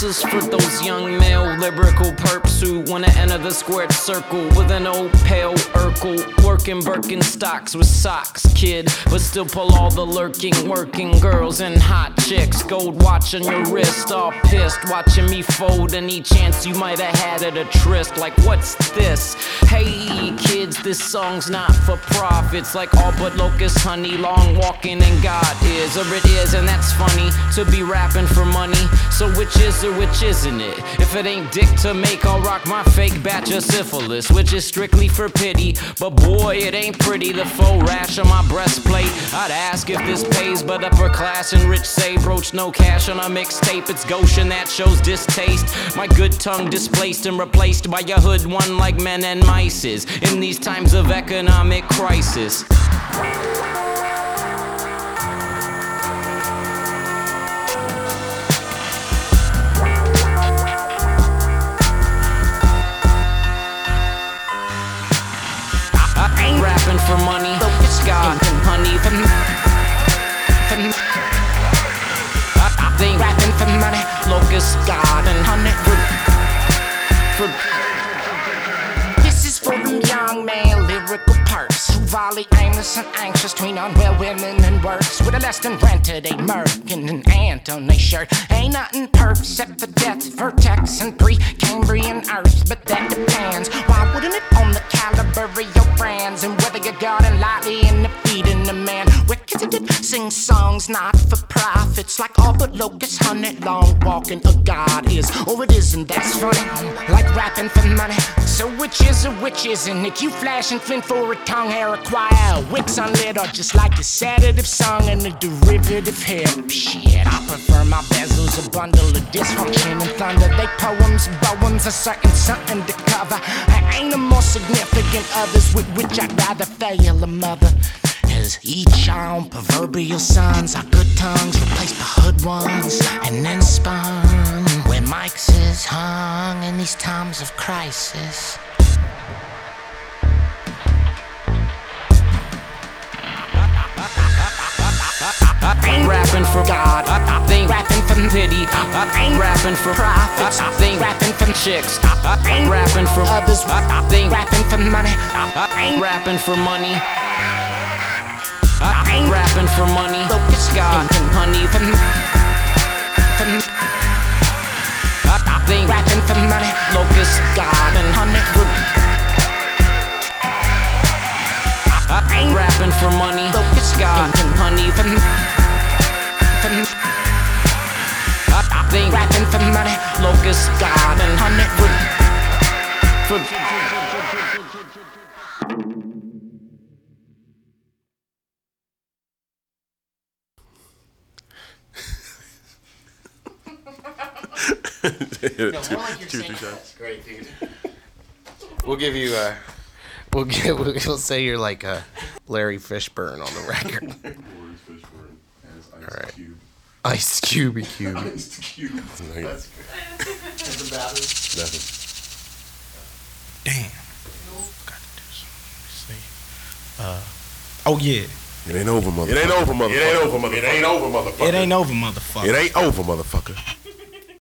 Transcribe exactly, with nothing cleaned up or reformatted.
This is for those young male lyrical perps who wanna enter the squared circle with an old pale Urkel, working Birkenstocks with socks, kid, but still pull all the lurking, working girls and hot chicks. Gold watch on your wrist, all pissed, watching me fold any chance you might have had at a tryst. Like, what's this? Hey kids, this song's not for profits, like all but locust honey, long walking and God is, or it is, and that's funny to be rapping for money. So which is or which isn't it? If it ain't dick to make, I'll rock my fake batch of syphilis, which is strictly for pity. But boy, it ain't pretty, the faux rash on my breastplate. I'd ask if this pays, but upper class and rich say broach no cash on a mixtape. It's Goshen that shows distaste. My good tongue displaced and replaced by a hood one like men and mices in these times of economic crisis. Rapping for money, focus God and honey. For, for, I, they rapping for money, locust God and honey. For, for, this is for them young man lyrical perps who volley aimless and anxious between unwell women and works with a less than rented a merc and an ant on their shirt. Ain't nothing perf except for death, vertex and pre-Cambrian earth, but that depends. Why wouldn't it on the caliber of your friends and whether you're guarding lightly and defeating the man? Wicked to get sing songs not for profits, like all but locust honey, long walking a god is, or it isn't. That's funny, like rapping for money. So which is or which isn't it? You flashing fin for a tongue hair acquire, wicks unlit, or just like a sedative song and a derivative hip. Shit, I prefer my bezels a bundle of dysfunction and thunder. They poems, poems, a certain something to cover. I ain't a more significant others with which I'd rather fail a mother. As each our own proverbial sons, our good tongues replaced by hood ones, and then spun where mics is hung in these times of crisis. I ain't rapping for God, I ain't rapping for pity, I ain't rapping for profits, I ain't rapping for chicks, I ain't rapping for others, I ain't rapping for money, I ain't rapping for money, I ain't rapping for money, focus God and honey, for, for, I ain't rapping for money, locust God and honey, I ain't rapping for money, focus God and honey, for, for, I ain't rapping for money, locust God and honey, for, for, no, more like you're saying that's great, dude. We'll give you uh we'll give we'll, we'll say you're like a Larry Fishburne on the record. Larry Fishburne as Ice All right. Cube. Ice Cubey Cube. Ice Cube. That's good. That's the batters. Nothing. Damn. Got to do something. See. Uh, oh yeah. It ain't over, motherfucker. It ain't over, motherfucker. It ain't over, motherfucker. It ain't over, motherfucker. It ain't over, motherfucker. It ain't over, motherfucker.